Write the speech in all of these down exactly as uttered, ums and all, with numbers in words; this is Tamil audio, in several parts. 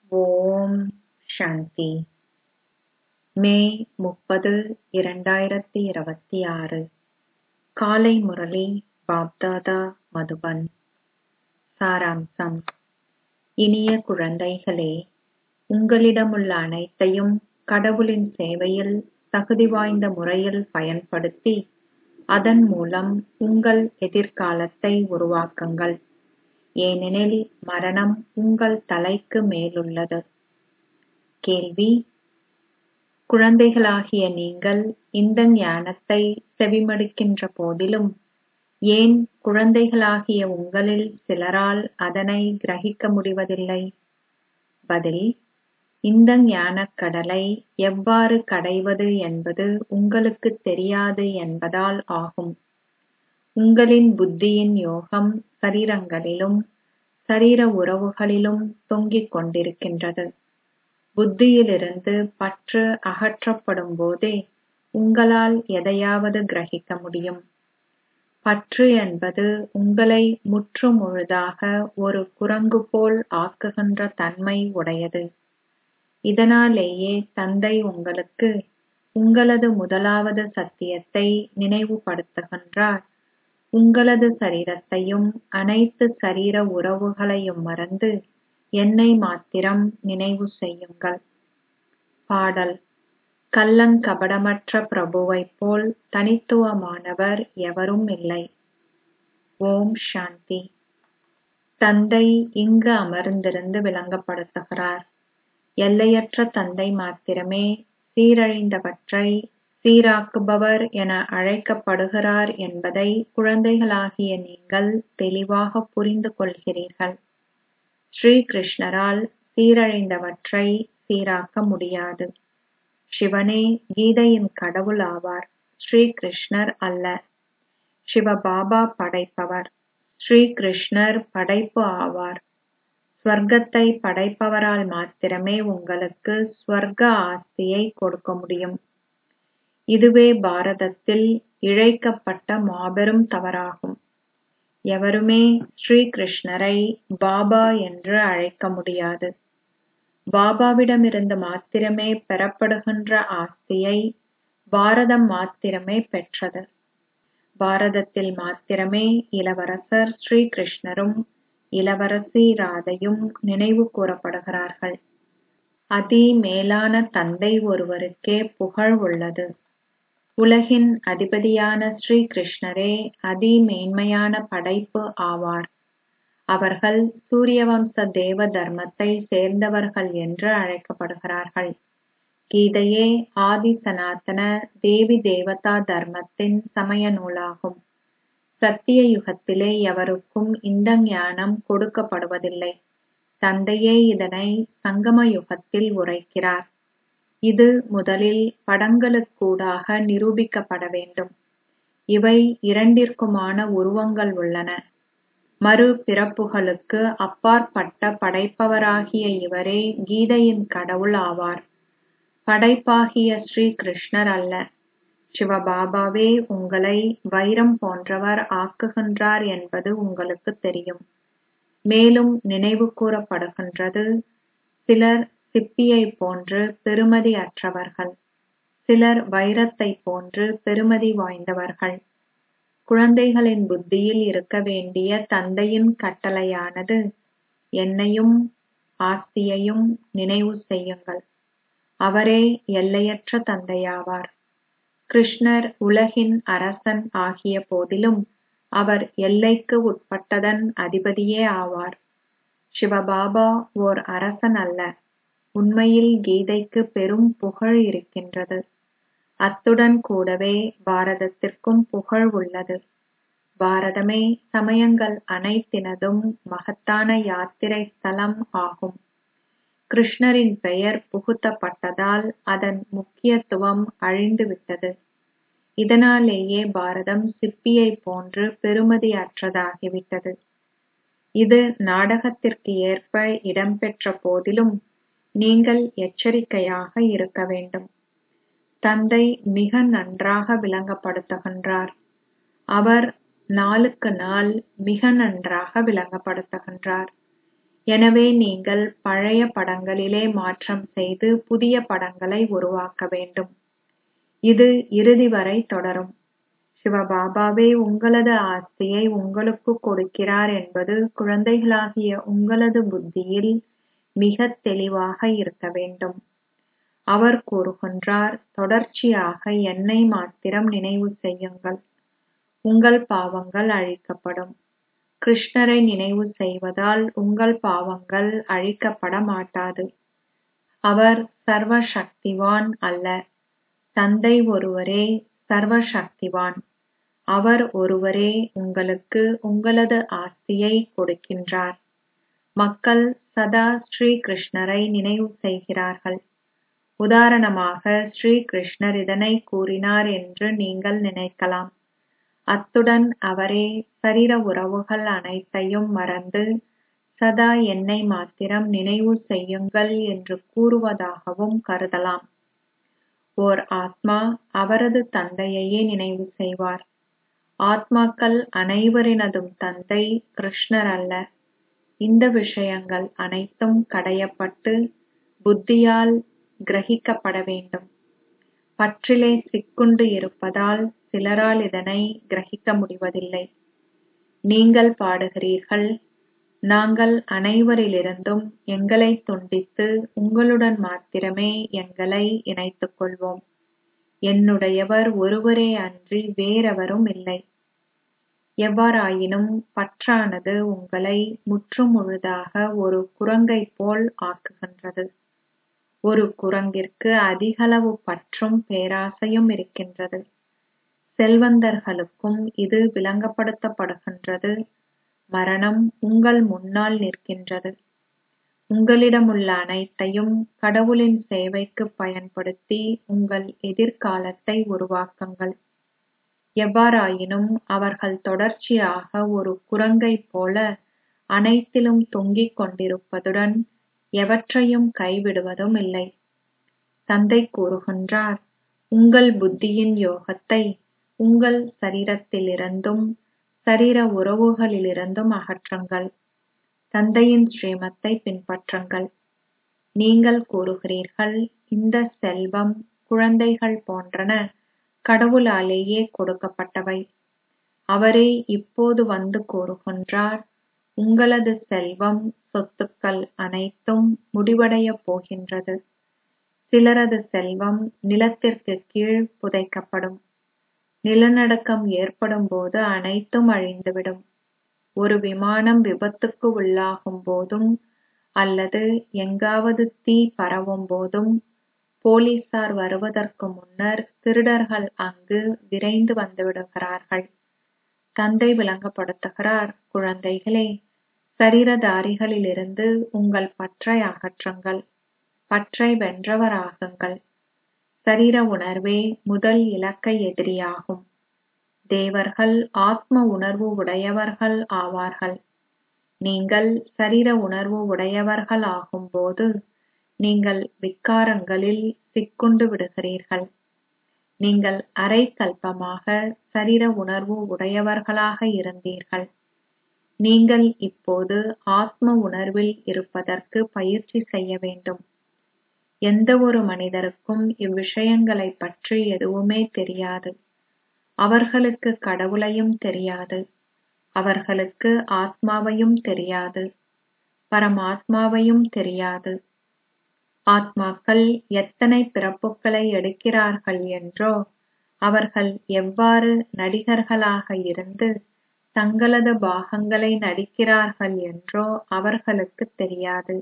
ஓம் சாந்தி. மே முப்பது, இரண்டாயிரத்தி இருபத்தி ஆறு. காலை முரளி பாப்தாதா மதுபன். சாராம்சம். இனிய குழந்தைகளே, உங்களிடமுள்ள அனைத்தையும் கடவுளின் சேவையில் தகுதி வாய்ந்த முறையில் பயன்படுத்தி அதன் மூலம் உங்கள் எதிர்காலத்தை உருவாக்குங்கள். ஏனெனில் மரணம் உங்கள் தலைக்கு மேலுள்ளது. கேள்வி: குழந்தைகளாகிய நீங்கள் இந்த ஞானத்தை செவிமடுக்கின்ற போதிலும் ஏன் குழந்தைகளாகிய உங்களில் சிலரால் அதனை கிரகிக்க முடிவதில்லை? பதில்: இந்த ஞானக் கடலை எவ்வாறு கடைவது என்பது உங்களுக்குத் தெரியாது என்பதால் ஆகும். உங்களின் புத்தியின் யோகம் சரீரங்களிலும் சரீர உறவுகளிலும் தொங்கிக் கொண்டிருக்கின்றது. புத்தியிலிருந்து பற்று அகற்றப்படும் போதே உங்களால் எதையாவது கிரகிக்க முடியும். பற்று என்பது உங்களை முற்றுமுழுதாக ஒரு குரங்கு போல் ஆக்குகின்ற தன்மை உடையது. இதனாலேயே தந்தை உங்களுக்கு உங்களது முதலாவது சத்தியத்தை நினைவுபடுத்துகின்றார். உங்களது சரீரத்தையும் அனைத்து சரீர உறவுகளையும் மறந்து என்னை மாத்திரம் நினைவு செய்யுங்கள். பாடல்: கள்ளங்கபடமற்ற பிரபுவைப் போல் தனித்துவமானவர் எவரும் இல்லை. ஓம் சாந்தி. தந்தை இங்கு அமர்ந்திருந்து விளங்கப்படுத்துகிறார். எல்லையற்ற தந்தை மாத்திரமே சீரழிந்தவற்றை சீராக்குபவர் என அழைக்கப்படுகிறார் என்பதை குழந்தைகளாகிய நீங்கள் தெளிவாக புரிந்து கொள்கிறீர்கள். ஸ்ரீ கிருஷ்ணரால் சீரழிந்தவற்றை சீராக்க முடியாது. சிவனே கீதையின் கடவுள் ஆவார், ஸ்ரீ கிருஷ்ணர் அல்ல. சிவபாபா படைப்பவர், ஸ்ரீ கிருஷ்ணர் படைப்பு ஆவார். ஸ்வர்க்கத்தை படைப்பவரால் மாத்திரமே உங்களுக்கு ஸ்வர்க்க ஆஸ்தியை கொடுக்க முடியும். இதுவே பாரதத்தில் இழைக்கப்பட்ட மாபெரும் தவறாகும். எவருமே ஸ்ரீ கிருஷ்ணரை பாபா என்று அழைக்க முடியாது. பாபாவிடமிருந்து மாத்திரமே பெறப்படுகின்ற ஆஸ்தியை பாரதம் மாத்திரமே பெற்றது. பாரதத்தில் மாத்திரமே இளவரசர் ஸ்ரீ கிருஷ்ணரும் இளவரசி ராதையும் நினைவு கூறப்படுகிறார்கள். அதி மேலான தந்தை ஒருவருக்கே புகழ் உள்ளது. உலகின் அதிபதியான ஸ்ரீ கிருஷ்ணரே அதி மேன்மையான படைப்பு ஆவார். அவர்கள் சூரியவம்ச தேவ தர்மத்தை சேர்ந்தவர்கள் என்று அழைக்கப்படுகிறார்கள். கீதையே ஆதி சனாதன தேவி தேவதா தர்மத்தின் சமய நூலாகும். சத்திய யுகத்திலே எவருக்கும் இந்த ஞானம் கொடுக்கப்படுவதில்லை. தந்தையே இதனை சங்கம யுகத்தில் உரைக்கிறார். இது முதலில் படங்களுக்கூடாக நிரூபிக்கப்பட வேண்டும். இவை இரண்டிற்குமான உருவங்கள் உள்ளன. மறு பிறப்புகளுக்கு அப்பாற்பட்ட படைப்பவராகிய இவரே கீதையின் கடவுள் ஆவார். படைப்பாகிய ஸ்ரீ கிருஷ்ணர் அல்ல. சிவபாபாவே உங்களை வைரம் போன்றவர் ஆக்குகின்றார் என்பது உங்களுக்கு தெரியும். மேலும் நினைவு கூறப்படுகின்றது, சிலர் சிப்பியைப் போன்று பெறுமதி அற்றவர்கள், சிலர் வைரத்தைப் போன்று பெறுமதி வாய்ந்தவர்கள். குழந்தைகளின் புத்தியில் இருக்க வேண்டிய தந்தையின் கட்டளையானது, என்னையும் ஆஸ்தியையும் நினைவு செய்யுங்கள். அவரே எல்லையற்ற தந்தையாவார். கிருஷ்ணர் உலகின் அரசன் ஆகிய போதிலும் அவர் எல்லைக்கு உட்பட்டதன் அதிபதியே ஆவார். சிவபாபா ஓர் அரசன் அல்ல. உண்மையில் கீதைக்கு பெரும் புகழ் இருக்கின்றது. அத்துடன் கூடவே பாரதத்திற்கும் புகழ் உள்ளது. பாரதமே சமயங்கள் அனைத்தினதும் மகத்தான யாத்திரை ஸ்தலம் ஆகும். கிருஷ்ணரின் பெயர் புகுத்தப்பட்டதால் அதன் முக்கியத்துவம் அழிந்துவிட்டது. இதனாலேயே பாரதம் சிப்பியைப் போன்று பெறுமதி அற்றதாகிவிட்டது. இது நாடகத்திற்கு ஏற்ப இடம்பெற்ற போதிலும் நீங்கள் எச்சரிக்கையாக இருக்க வேண்டும். தந்தை மிக நன்றாக விளங்கப்படுத்துகின்றார். அவர் நாளுக்கு நாள் மிக நன்றாக விளங்கப்படுத்துகின்றார். எனவே நீங்கள் பழைய படங்களிலே மாற்றம் செய்து புதிய படங்களை உருவாக்க வேண்டும். இது இறுதி வரை தொடரும். சிவபாபாவே உங்களது ஆஸ்தியை உங்களுக்கு கொடுக்கிறார் என்பது குழந்தைகளாகிய உங்களது புத்தியில் மிகத் தெளிவாக இருக்க வேண்டும். அவர் கூறுகின்றார், தொடர்ச்சியாக என்னை மாத்திரம் நினைவு செய்யுங்கள், உங்கள் பாவங்கள் அழிக்கப்படும். கிருஷ்ணரை நினைவு செய்வதால் உங்கள் பாவங்கள் அழிக்கப்பட மாட்டாது. அவர் சர்வ சக்திவான் அல்ல. தந்தை ஒருவரே சர்வ சக்திவான். அவர் ஒருவரே உங்களுக்கு உங்களது ஆஸ்தியை கொடுக்கின்றார். மக்கள் சதா ஸ்ரீ கிருஷ்ணரை நினைவு செய்கிறார்கள். உதாரணமாக ஸ்ரீ கிருஷ்ணர் இதனை கூறினார் என்று நீங்கள் நினைக்கலாம். அத்துடன் அவரே சரீர உறவுகள் அனைத்தையும் மறந்து சதா என்னை மாத்திரம் நினைவு செய்யுங்கள் என்று கூறுவதாகவும் கருதலாம். ஓர் ஆத்மா அவரது தந்தையையே நினைவு செய்வார். ஆத்மாக்கள் அனைவரினதும் தந்தை கிருஷ்ணர் அல்ல. இந்த விஷயங்கள் அனைத்தும் கடையப்பட்டு புத்தியால் கிரகிக்கப்பட வேண்டும். பற்றிலே சிக்குண்டு இருப்பதால் சிலரால் இதனை கிரகிக்க முடிவதில்லை. நீங்கள் பாடுகிறீர்கள், நாங்கள் அனைவரிலிருந்தும் எங்களை துண்டித்து உங்களுடன் மாத்திரமே எங்களை இணைத்துக் கொள்வோம். என்னுடையவர் ஒருவரே அன்றி வேறெவரும் இல்லை. எவ்வாறாயினும் பற்றானது உங்களை முற்றுமுழுதாக ஒரு குரங்கைப் போல் ஆக்குகின்றது. ஒரு குரங்கிற்கு அதிகளவு பற்றும் பேராசையும் இருக்கின்றது. செல்வந்தர்களுக்கும் இது விளங்கப்படுத்தப்படுகின்றது. மரணம் உங்கள் முன்னால் நிற்கின்றது. உங்களிடமுள்ள அனைத்தையும் கடவுளின் சேவைக்கு பயன்படுத்தி உங்கள் எதிர்காலத்தை உருவாக்குங்கள். எவ்வாறாயினும் அவர்கள் தொடர்ச்சியாக ஒரு குரங்கைப் போல அனைத்திலும் தொங்கிக் கொண்டிருப்பதுடன் எவற்றையும் கைவிடுவதும் இல்லை. தந்தை கூறுகின்றார், உங்கள் புத்தியின் யோகத்தை உங்கள் சரீரத்திலிருந்தும் சரீர உறவுகளிலிருந்தும் அகற்றுங்கள். தந்தையின் ஸ்ரீமத்தை பின்பற்றுங்கள். நீங்கள் கூறுகிறீர்கள், இந்த செல்வம், குழந்தைகள் போன்றன கடவுளாலேயே கொடுக்கப்பட்டவை. அவரே இப்போது வந்து கூறுகின்றார், உங்களது செல்வம், சொத்துக்கள் அனைத்தும் முடிவடையப் போகின்றது. சிலரது செல்வம் நிலத்திற்கு கீழ் புதைக்கப்படும். நிலநடுக்கம் ஏற்படும் போது அனைத்தும் அழிந்துவிடும். ஒரு விமானம் விபத்துக்கு உள்ளாகும் போதும் அல்லது எங்காவது தீ பரவும் போதும் போலீசார் வருவதற்கு முன்னர் திருடர்கள் அங்கு விரைந்து வந்துவிடுகிறார்கள். தந்தை விளங்கப்படுத்துகிறார், குழந்தைகளே, சரீரதாரிகளிலிருந்து உங்கள் பற்றை அகற்றுங்கள். பற்றை வென்றவராகுங்கள். சரீர உணர்வே முதல் இலக்க எதிரியாகும். தேவர்கள் ஆத்ம உணர்வு உடையவர்கள் ஆவார்கள். நீங்கள் சரீர உணர்வு உடையவர்கள் ஆகும்போது நீங்கள் விக்காரங்களில் சிக்குண்டு விடுகிறீர்கள். நீங்கள் அரை கல்பமாக சரீர உணர்வு உடையவர்களாக இருந்தீர்கள். நீங்கள் இப்போது ஆத்ம உணர்வில் இருப்பதற்கு பயிற்சி செய்ய வேண்டும். எந்த ஒரு மனிதருக்கும் இவ்விஷயங்களைப் பற்றி எதுவுமே தெரியாது. அவர்களுக்கு கடவுளையும் தெரியாது. அவர்களுக்கு ஆத்மாவையும் தெரியாது. பரமாத்மாவையும் தெரியாது. ஆத்மாக்கள் எத்தனை பிறப்புகளை எடுக்கிறார்கள் என்றோ, அவர்கள் எவ்வாறு நடிகர்களாக இருந்து தங்களது பாகங்களை நடிக்கிறார்கள் என்றோ அவர்களுக்குத் தெரியாது.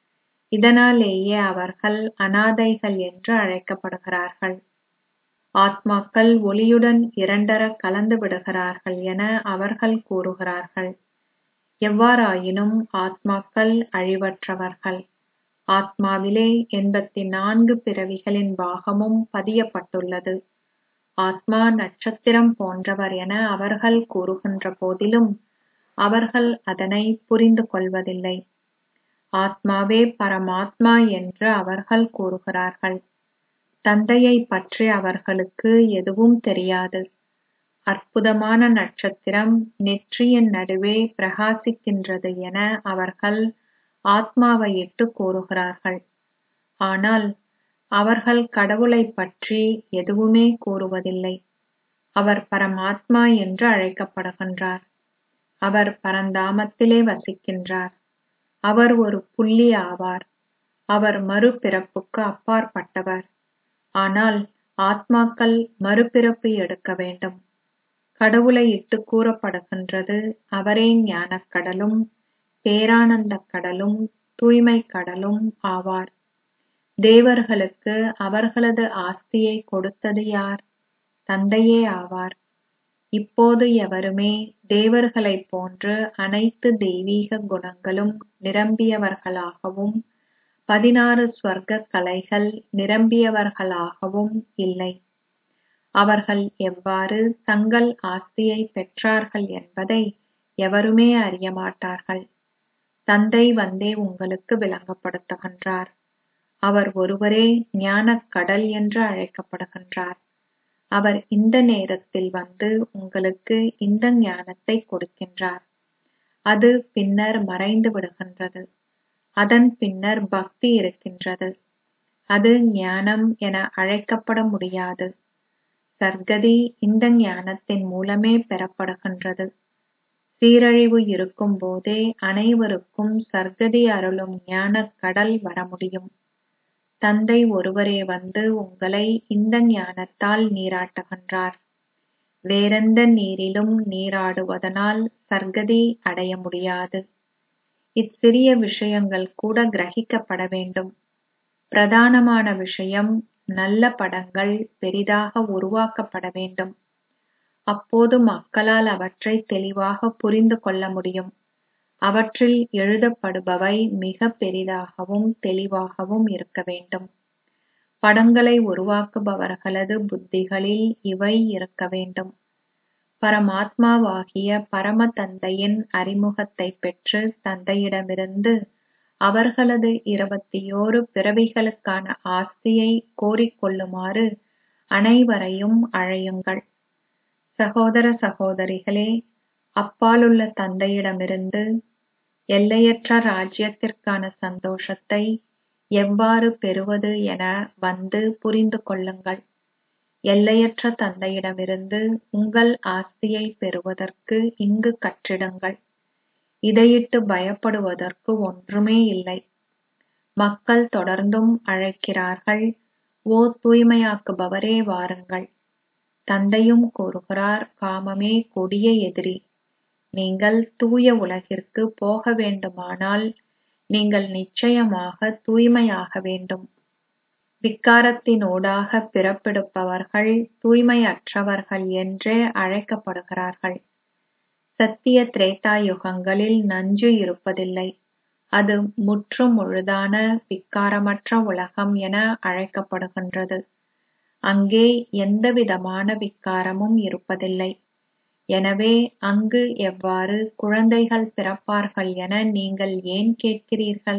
இதனாலேயே அவர்கள் அனாதைகள் என்று அழைக்கப்படுகிறார்கள். ஆத்மாக்கள் ஒளியுடன் இரண்டர கலந்து விடுகிறார்கள் என அவர்கள் கூறுகிறார்கள். எவ்வாறாயினும் ஆத்மாக்கள் அழிவற்றவர்கள். ஆத்மாவிலே எண்பத்தி நான்கு பிறவிகளின் பாகமும் பதியப்பட்டுள்ளது. ஆத்மா நட்சத்திரம் போன்றவர் என அவர்கள் கூறுகின்ற போதிலும் அவர்கள் அதனை புரிந்து கொள்வதில்லை. ஆத்மாவே பரமாத்மா என்று அவர்கள் கூறுகிறார்கள். தந்தையை பற்றி அவர்களுக்கு எதுவும் தெரியாது. அற்புதமான நட்சத்திரம் நெற்றியின் நடுவே பிரகாசிக்கின்றது என அவர்கள் ஆத்மாவை இட்டு கூறுகிறார்கள். ஆனால் அவர்கள் கடவுளைப் பற்றி எதுவுமே கூறுவதில்லை. அவர் பரமாத்மா என்று அழைக்கப்படுகின்றார். அவர் பரந்தாமத்திலே வசிக்கின்றார். அவர் ஒரு புள்ளி ஆவார். அவர் மறுபிறப்புக்கு அப்பாற்பட்டவர். ஆனால் ஆத்மாக்கள் மறுபிறப்பு எடுக்க வேண்டும். கடவுளை இட்டு கூறப்படுகின்றது. அவரே ஞானக் கடலும் பேரானந்தக் கடலும் தூய்மைக் கடலும் ஆவார். தேவர்களுக்கு அவர்களது ஆஸ்தியை கொடுத்தது யார்? தந்தையே ஆவார். இப்போது எவருமே தேவர்களைப் போன்று அனைத்து தெய்வீக குணங்களும் நிரம்பியவர்களாகவும் பதினாறு ஸ்வர்க்க கலைகள் நிரம்பியவர்களாகவும் இல்லை. அவர்கள் எவ்வாறு தங்கள் ஆஸ்தியை பெற்றார்கள் என்பதை எவருமே அறியமாட்டார்கள். தந்தை வந்தே உங்களுக்கு விளங்கப்படுத்துகின்றார். அவர் ஒருவரே ஞானக் கடல் என்று அழைக்கப்படுகின்றார். அவர் இந்த நேரத்தில் வந்து உங்களுக்கு இந்த ஞானத்தை கொடுக்கின்றார். அது பின்னர் மறைந்து விடுகின்றது. அதன் பின்னர் பக்தி இருக்கின்றது. அது ஞானம் என அழைக்கப்பட முடியாது. சர்க்கதி இந்த ஞானத்தின் மூலமே பெறப்படுகின்றது. சீரழிவு இருக்கும் போதே அனைவருக்கும் சர்க்கதி அருளும் ஞானக் கடல் வர முடியும். தந்தை ஒருவரே வந்து உங்களை இந்த ஞானத்தால் நீராட்டுகின்றார். வேறெந்த நீரிலும் நீராடுவதனால் சர்க்கதி அடைய முடியாது. இச்சிறிய விஷயங்கள் கூட கிரகிக்கப்பட வேண்டும். பிரதானமான விஷயம் நல்ல படங்கள் பெரிதாக உருவாக்கப்பட வேண்டும். அப்போது மக்களால் அவற்றை தெளிவாக புரிந்து கொள்ள முடியும். அவற்றில் எழுதப்படுபவை மிக பெரிதாகவும் தெளிவாகவும் இருக்க வேண்டும். படங்களை உருவாக்குபவர்களது புத்திகளில் இவை இருக்க வேண்டும். பரமாத்மாவாகிய பரம தந்தையின் அறிமுகத்தை பெற்று தந்தையிடமிருந்து அவர்களது இருபத்தியோரு பிறவிகளுக்கான ஆஸ்தியை கோரிக்கொள்ளுமாறு அனைவரையும் அழையுங்கள். சகோதர சகோதரிகளே, அப்பாலுள்ள தந்தையிடமிருந்து எல்லையற்ற ராஜ்யத்திற்கான சந்தோஷத்தை எவ்வாறு பெறுவது என வந்து புரிந்து கொள்ளுங்கள். எல்லையற்ற தந்தையிடமிருந்து உங்கள் ஆஸ்தியை பெறுவதற்கு இங்கு கற்றிடுங்கள். இதையிட்டு பயப்படுவதற்கு ஒன்றுமே இல்லை. மக்கள் தொடர்ந்தும் அழைக்கிறார்கள், ஓ தூய்மையாக்குபவரே வாருங்கள். தந்தையும் கூறுகிறார், காமமே கொடிய எதிரி. நீங்கள் தூய உலகிற்கு போக வேண்டுமானால் நீங்கள் நிச்சயமாக தூய்மையாக வேண்டும். விக்காரத்தினூடாக பிறப்பெடுப்பவர்கள் தூய்மையற்றவர்கள் என்றே அழைக்கப்படுகிறார்கள். சத்திய திரேதா யுகங்களில் நஞ்சு இருப்பதில்லை. அது முற்று முழுதான விக்காரமற்ற உலகம் என அழைக்கப்படுகின்றது. அங்கே எந்தவிதமான விக்காரமும் இருப்பதில்லை. எனவே அங்கு எவ்வாறு குழந்தைகள் பிறப்பார்கள் என நீங்கள் ஏன் கேட்கிறீர்கள்?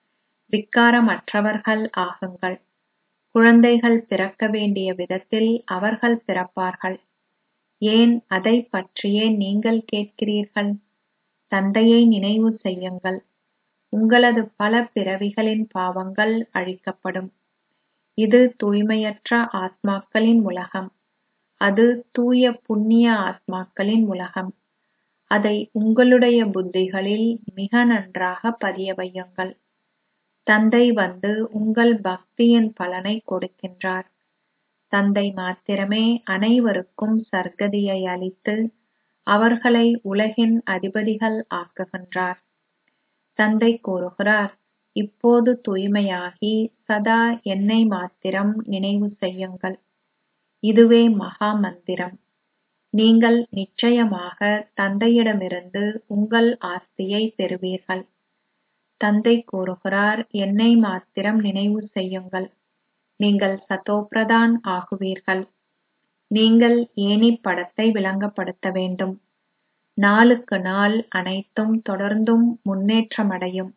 விக்காரமற்றவர்கள் ஆகுங்கள். குழந்தைகள் பிறக்க வேண்டிய விதத்தில் அவர்கள் பிறப்பார்கள். ஏன் அதைப் பற்றியே நீங்கள் கேட்கிறீர்கள்? தந்தையை நினைவு செய்யுங்கள். உங்களது பல பிறவிகளின் பாவங்கள் அழிக்கப்படும். இது தூய்மையற்ற ஆத்மாக்களின் உலகம். அது தூய புண்ணிய ஆத்மாக்களின் உலகம். அதை உங்களுடைய புத்திகளில் மிக நன்றாக பதிய வையுங்கள். தந்தை வந்து உங்கள் பக்தியின் பலனை கொடுக்கின்றார். தந்தை மாத்திரமே அனைவருக்கும் சர்க்கதியை அளித்து அவர்களை உலகின் அதிபதிகள் ஆக்குகின்றார். தந்தை கூறுகிறார், இப்போது தூய்மையாகி சதா என்னை மாத்திரம் நினைவு செய்யுங்கள். இதுவே மகா மந்திரம். நீங்கள் நிச்சயமாக தந்தையிடமிருந்து உங்கள் ஆஸ்தியை பெறுவீர்கள். தந்தை கூறுகிறார், என்னை மாத்திரம் நினைவு செய்யுங்கள். நீங்கள் சதோபிரதான் ஆகுவீர்கள். நீங்கள் ஏணி படத்தை விளங்கப்படுத்த வேண்டும். நாளுக்கு நாள் அனைத்தும் தொடர்ந்தும் முன்னேற்றமடையும்.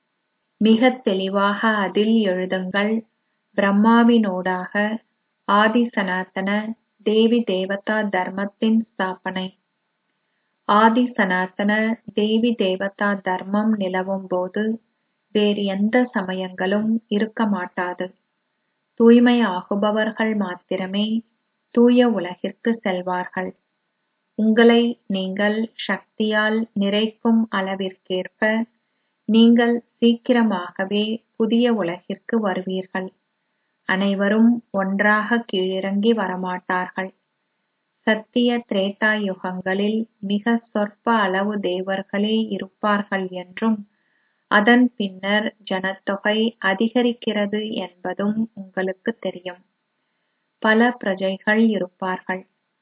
மிக தெளிவாக அதில் எழுதுங்கள், பிரம்மாவினூடாக ஆதி சனாதன தேவி தேவதா தர்மத்தின் ஸ்தாபனை. ஆதி சனாதன தேவி தேவதா தர்மம் நிலவும் போது வேறு எந்த சமயங்களும் இருக்க மாட்டாது. தூய்மை ஆகுபவர்கள் மாத்திரமே தூய உலகிற்கு செல்வார்கள். உங்களை நீங்கள் சக்தியால் நிறைக்கும் அளவிற்கேற்ப நீங்கள் சீக்கிரமாகவே புதிய உலகிற்கு வருவீர்கள். அனைவரும் ஒன்றாக கீழிறங்கி வரமாட்டார்கள். சத்திய திரேதா யுகங்களில் மிக சொற்ப அளவு தேவர்களே இருப்பார்கள் என்றும் அதன் பின்னர் ஜனத்தொகை அதிகரிக்கிறது என்பதும் உங்களுக்கு தெரியும். பல பிரஜைகள் இருப்பார்கள்.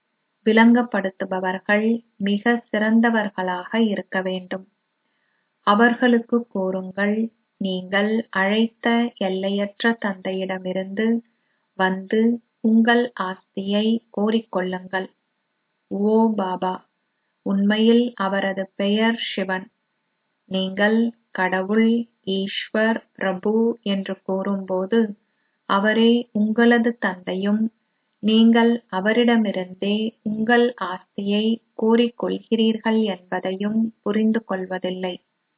விளங்கப்படுத்துபவர்கள் மிக சிறந்தவர்களாக இருக்க வேண்டும். அவர்களுக்கு கூறுங்கள், நீங்கள் அழைத்த எல்லையற்ற தந்தையிடமிருந்து வந்து உங்கள் ஆஸ்தியை கோரிக்கொள்ளுங்கள். ஓ பாபா, உண்மையில் அவரது பெயர் சிவன். நீங்கள் கடவுள், ஈஸ்வர், பிரபு என்று கூறும்போது அவரே உங்களது தந்தையும் நீங்கள் அவரிடமிருந்தே உங்கள் ஆஸ்தியை கோரிக்கொள்கிறீர்கள் என்பதையும் புரிந்து கொள்வதில்லை.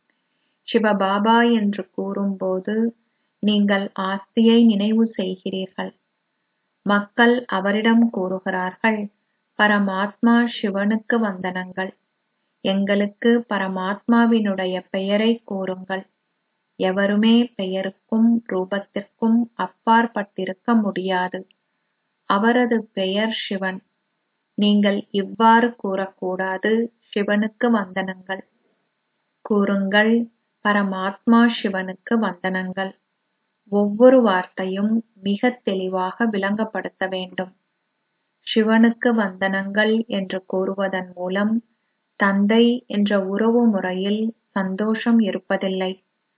சிவபாபா என்று கூறும்போது நீங்கள் ஆஸ்தியை நினைவு செய்கிறீர்கள். மக்கள் அவரிடம் கூறுகிறார்கள், பரமாத்மா சிவனுக்கு வந்தனங்கள். எங்களுக்கு பரமாத்மாவினுடைய பெயரை கூறுங்கள். எவருமே பெயருக்கும் ரூபத்திற்கும் அப்பாற்பட்டிருக்க முடியாது. அவரது பெயர் சிவன். நீங்கள் இவ்வாறு கூறக்கூடாது, சிவனுக்கு வந்தனங்கள். கூறுங்கள், பரமாத்மா சிவனுக்கு வந்தனங்கள். ஒவ்வொரு வார்த்தையும் மிக தெளிவாக விளங்கப்படுத்த வேண்டும். சிவனுக்கு வந்தனங்கள் என்று கூறுவதன் மூலம் தந்தை என்ற உறவு முறையில் சந்தோஷம் இருப்பதில்லை.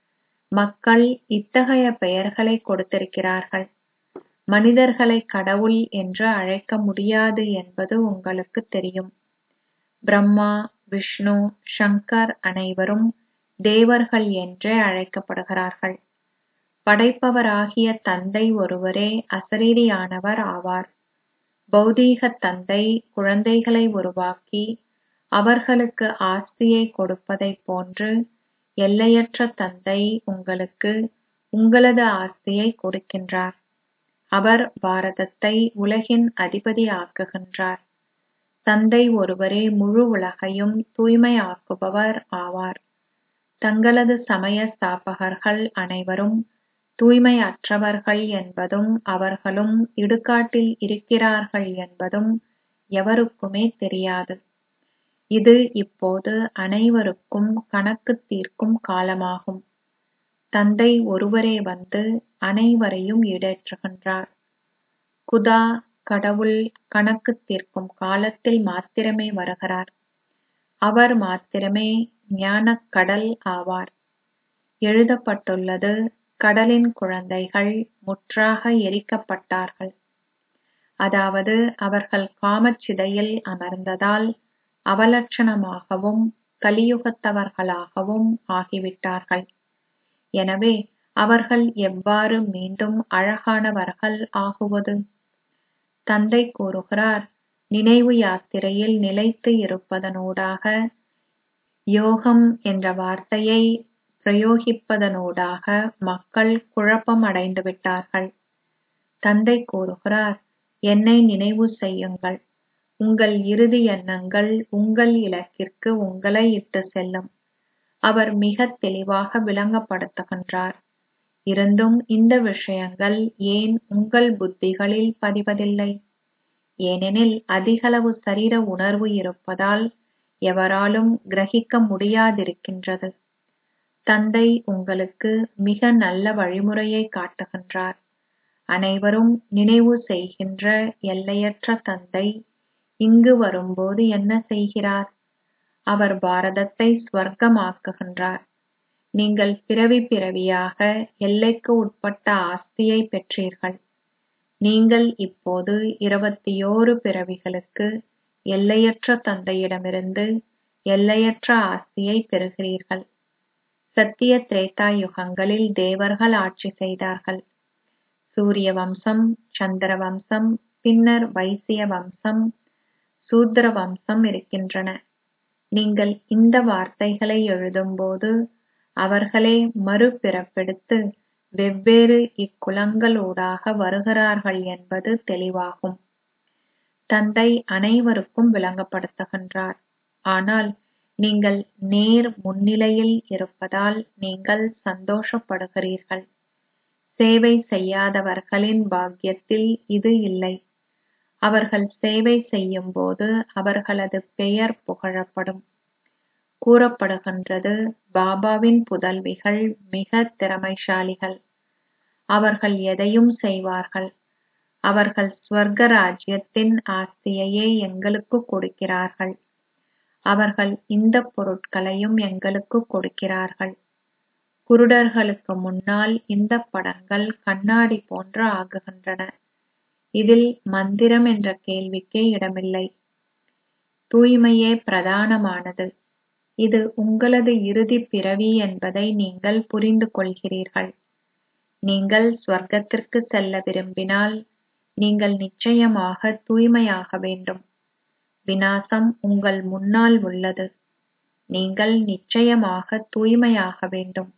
மக்கள் இத்தகைய பெயர்களை கொடுத்திருக்கிறார்கள். மனிதர்களை கடவுள் என்று அழைக்க முடியாது என்பது உங்களுக்கு தெரியும். பிரம்மா, விஷ்ணு, சங்கர் அனைவரும் தேவர்கள் என்றே அழைக்கப்படுகிறார்கள். படைப்பவராகிய தந்தை ஒருவரே அசரீரியானவர் ஆவார். பௌதீக தந்தை குழந்தைகளை உருவாக்கி அவர்களுக்கு ஆஸ்தியை கொடுப்பதைப் போன்று எல்லையற்ற தந்தை உங்களுக்கு உங்களது ஆஸ்தியை கொடுக்கின்றார். அவர் பாரதத்தை உலகின் அதிபதி ஆக்குகின்றார். தந்தை ஒருவரே முழு உலகையும் தூய்மையாக்குபவர் ஆவார். தங்களது சமய ஸ்தாபகர்கள் அனைவரும் தூய்மையற்றவர்கள் என்பதும் அவர்களும் இடுகாட்டில் இருக்கிறார்கள் என்பதும் எவருக்குமே தெரியாது. இது இப்போது அனைவருக்கும் கணக்கு தீர்க்கும் காலமாகும். தந்தை ஒருவரே வந்து அனைவரையும் ஈடேற்றுகின்றார். குதா, கடவுள் கணக்கு தீர்க்கும் காலத்தில் மாத்திரமே வருகிறார். அவர் மாத்திரமே ஞானக் கடல் ஆவார். எழுதப்பட்டுள்ளது, கடலின் குழந்தைகள் முற்றாக எரிக்கப்பட்டார்கள். அதாவது அவர்கள் காமச்சிதையில் அமர்ந்ததால் அவலட்சணமாகவும் கலியுகத்தவர்களாகவும் ஆகிவிட்டார்கள். எனவே அவர்கள் எவ்வாறு மீண்டும் அழகானவர்கள் ஆகுவது? தந்தை கூறுகிறார், நினைவு யாத்திரையில் நிலைத்து இருப்பதனூடாக, யோகம் என்ற வார்த்தையை பிரயோகிப்பதனூடாக மக்கள் குழப்பம் அடைந்து விட்டார்கள். தந்தை கூறுகிறார், என்னை நினைவு செய்யுங்கள். உங்கள் இறுதி எண்ணங்கள் உங்கள் இலக்கிற்கு உங்களை இட்டு செல்லும். அவர் மிக தெளிவாக விளங்கப்படுத்துகின்றார். இருந்தும் இந்த விஷயங்கள் ஏன் உங்கள் புத்திகளில் பதிவதில்லை? ஏனெனில் அதிகளவு சரீர உணர்வு இருப்பதால் எவராலும் கிரகிக்க முடியாதிருக்கின்றது. தந்தை உங்களுக்கு மிக நல்ல வழிமுறையை காட்டுகின்றார். அனைவரும் நினைவு செய்கின்ற எல்லையற்ற தந்தை இங்கு வரும்போது என்ன செய்கிறார்? அவர் பாரதத்தை ஸ்வர்க்கமாக்குகின்றார். நீங்கள் பிறவி பிறவியாக எல்லைக்கு உட்பட்ட ஆஸ்தியை பெற்றீர்கள். நீங்கள் இப்போது இருபத்தியோரு பிறவிகளுக்கு எல்லையற்ற தந்தையிடமிருந்து எல்லையற்ற ஆஸ்தியை பெறுகிறீர்கள். சத்திய திரேதா யுகங்களில் தேவர்கள் ஆட்சி செய்தார்கள். சூரிய வம்சம், சந்திர வம்சம், பின்னர் வைசிய வம்சம், சூத்ர வம்சம் இருக்கின்றன. நீங்கள் இந்த வார்த்தைகளை எழுதும்போது அவர்களே மறுபிறப்பெடுத்து வெவ்வேறு இக்குலங்களூடாக வருகிறார்கள் என்பது தெளிவாகும். தந்தை அனைவருக்கும் விளங்கப்படுத்துகின்றார். ஆனால் நீங்கள் நேர் முன்னிலையில் இருப்பதால் நீங்கள் சந்தோஷப்படுகிறீர்கள். சேவை செய்யாதவர்களின் பாக்கியத்தில் இது இல்லை. அவர்கள் சேவை செய்யும்போது அவர்களது பெயர் புகழப்படும். கூறப்படுகின்றது, பாபாவின் புதல்விகள் மிக திறமைசாலிகள். அவர்கள் எதையும் செய்வார்கள். அவர்கள் ஸ்வர்க ராஜ்யத்தின் ஆஸ்தியையே எங்களுக்கு கொடுக்கிறார்கள். அவர்கள் இந்த பொருட்களையும் எங்களுக்கு கொடுக்கிறார்கள். குருடர்களுக்கு முன்னால் இந்த படங்கள் கண்ணாடி போன்று ஆகுகின்றன. இதில் மந்திரம் என்ற கேள்விக்கே இடமில்லை. தூய்மையே பிரதானமானது. இது உங்களது இறுதி பிறவி என்பதை நீங்கள் புரிந்து கொள்கிறீர்கள். நீங்கள் ஸ்வர்க்கத்திற்கு செல்ல விரும்பினால் நீங்கள் நிச்சயமாக தூய்மையாக வேண்டும். விநாசம் உங்கள் முன்னால் உள்ளது. நீங்கள் நிச்சயமாக தூய்மையாக வேண்டும்.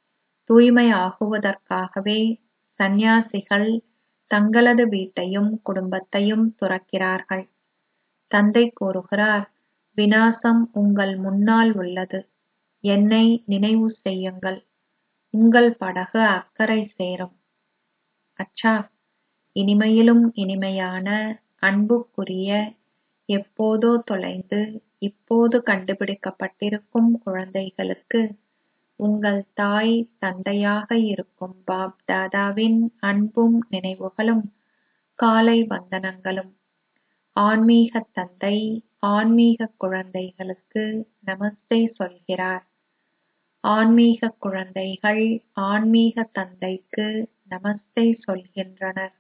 தூய்மையாகுவதற்காகவே சந்நியாசிகள் தங்களது வீட்டையும் குடும்பத்தையும் துறக்கிறார்கள். தந்தை கூறுகிறார், விநாசம் உங்கள் முன்னால் உள்ளது. என்னை நினைவு செய்யுங்கள். உங்கள் படகு அக்கறை சேரும். அச்சா, இனிமையிலும் இனிமையான அன்புக்குரிய, எப்போதோ தொலைந்து இப்போது கண்டுபிடிக்கப்பட்டிருக்கும் குழந்தைகளுக்கு உங்கள் தாய் தந்தையாக இருக்கும் பாப் தாதாவின் அன்பும் நினைவுகளும் காலை வந்தனங்களும். ஆன்மீக தந்தை ஆன்மீக குழந்தைகளுக்கு நமஸ்தே சொல்கிறார். ஆன்மீக குழந்தைகள் ஆன்மீக தந்தைக்கு நமஸ்தே சொல்கின்றனர்.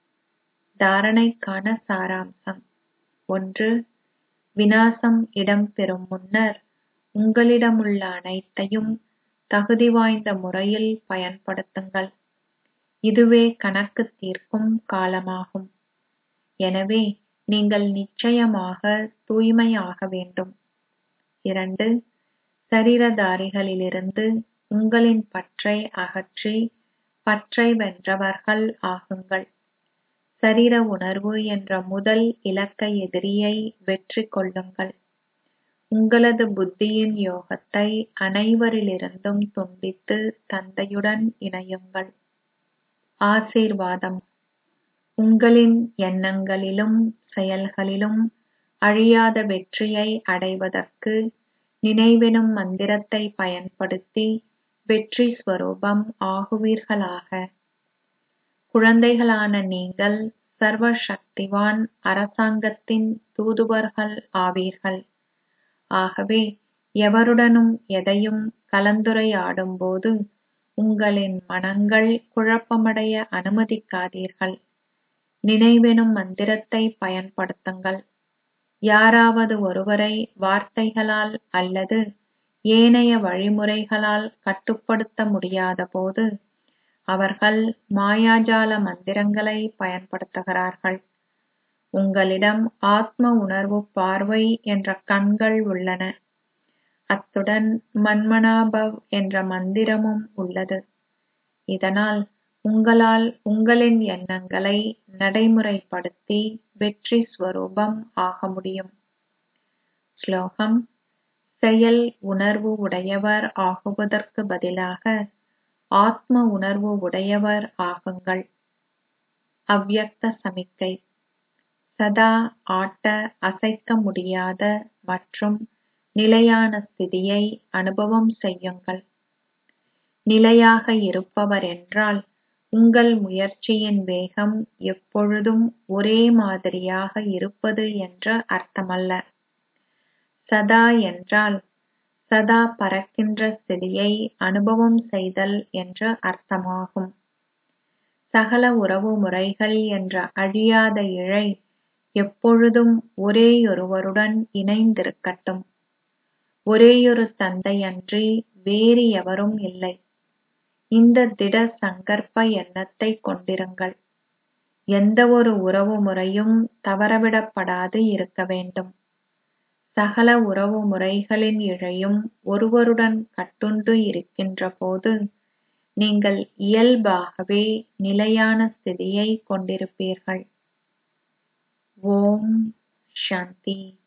தாரணைக்கான சாராம்சம். ஒன்று. விநாசம் இடம்பெறும் முன்னர் உங்களிடமுள்ள அனைத்தையும் தகுதி வாய்ந்த முறையில் பயன்படுத்துங்கள். இதுவே கணக்கு தீர்க்கும் காலமாகும். எனவே நீங்கள் நிச்சயமாக தூய்மையாக வேண்டும். இரண்டு. சரீரதாரிகளிலிருந்து உங்களின் பற்றை அகற்றி பற்றை வென்றவர்கள் ஆகுங்கள். சரீர உணர்வு என்ற முதல் இலக்க எதிரியை வெற்றி கொள்ளுங்கள். உங்களது புத்தியின் யோகத்தை அனைவரிலிருந்தும் துண்டித்து தந்தையுடன் இணையுங்கள். ஆசீர்வாதம். உங்களின் எண்ணங்களிலும் செயல்களிலும் அழியாத வெற்றியை அடைவதற்கு நினைவெனும் மந்திரத்தை பயன்படுத்தி வெற்றி ஸ்வரூபம் ஆகுவீர்களாக. குழந்தைகளான நீங்கள் சர்வ சக்திவான் அரசாங்கத்தின் தூதுவர்கள் ஆவீர்கள். ஆகவே எவருடனும் எதையும் கலந்துரையாடும்போது உங்களின் மனங்கள் குழப்பமடைய அனுமதிக்காதீர்கள். நினைவெனும் மந்திரத்தை பயன்படுத்துங்கள். யாராவது ஒருவரை வார்த்தைகளால் அல்லது ஏனைய வழிமுறைகளால் கட்டுப்படுத்த முடியாத போது அவர்கள் மாயாஜால மந்திரங்களை பயன்படுத்துகிறார்கள். உங்களிடம் ஆத்ம உணர்வு பார்வை என்ற கண்கள் உள்ளன. அத்துடன் மன்மனாபவ் என்ற மந்திரமும் உள்ளது. இதனால் உங்களால் உங்களின் எண்ணங்களை நடைமுறைப்படுத்தி வெற்றி ஸ்வரூபம் ஆக முடியும். ஸ்லோகம். செயல் உணர்வு உடையவர் ஆகுவதற்கு பதிலாக ஆத்ம உணர்வு உடையவர் ஆகுங்கள். அவ்யக்த சமிக்கை. சதா ஆட்ட அசைக்க முடியாத மற்றும் நிலையான ஸ்திதியை அனுபவம் செய்யுங்கள். நிலையாக இருப்பவர் என்றால் உங்கள் முயற்சியின் வேகம் எப்பொழுதும் ஒரே மாதிரியாக இருப்பது என்று அர்த்தமல்ல. சதா என்றால் சதா பறக்கின்ற ஸ்திதியை அனுபவம் செய்தல் என்று அர்த்தமாகும். சகல உறவு முறைகள் என்ற அழியாத இழை எப்பொழுதும் ஒரேயொருவருடன் இணைந்திருக்கட்டும். ஒரேயொரு தந்தையன்றி வேறு எவரும் இல்லை. இந்த திட சங்கற்ப எண்ணத்தை கொண்டிருங்கள். எந்த ஒரு உறவு முறையும் தவறவிடப்படாது இருக்க வேண்டும். சகல உறவு முறைகளின் இழையும் ஒருவருடன் கட்டுண்டு இருக்கின்ற போது நீங்கள் இயல்பாகவே நிலையான ஸ்திதியை கொண்டிருப்பீர்கள். ஓம் சாந்தி.